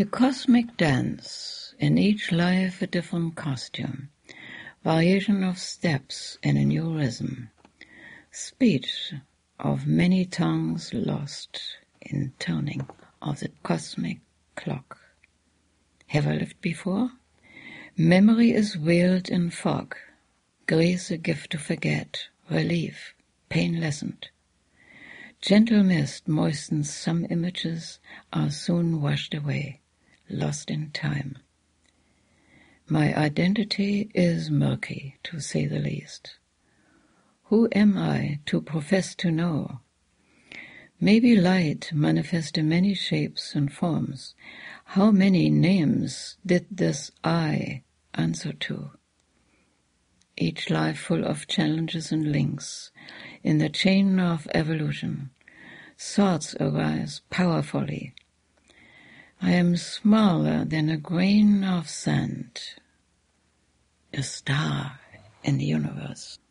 The cosmic dance, in each life a different costume, variation of steps in a new rhythm, speech of many tongues lost in turning of the cosmic clock. Have I lived before? Memory is veiled in fog, grace a gift to forget, relief, pain lessened. Gentle mist moistens some images, are soon washed away, lost in time. My identity is murky, to say the least. Who am I to profess to know? Maybe light manifests in many shapes and forms. How many names did this I answer to? Each life full of challenges and links in the chain of evolution. Thoughts arise powerfully. I am smaller than a grain of sand, a star in the universe.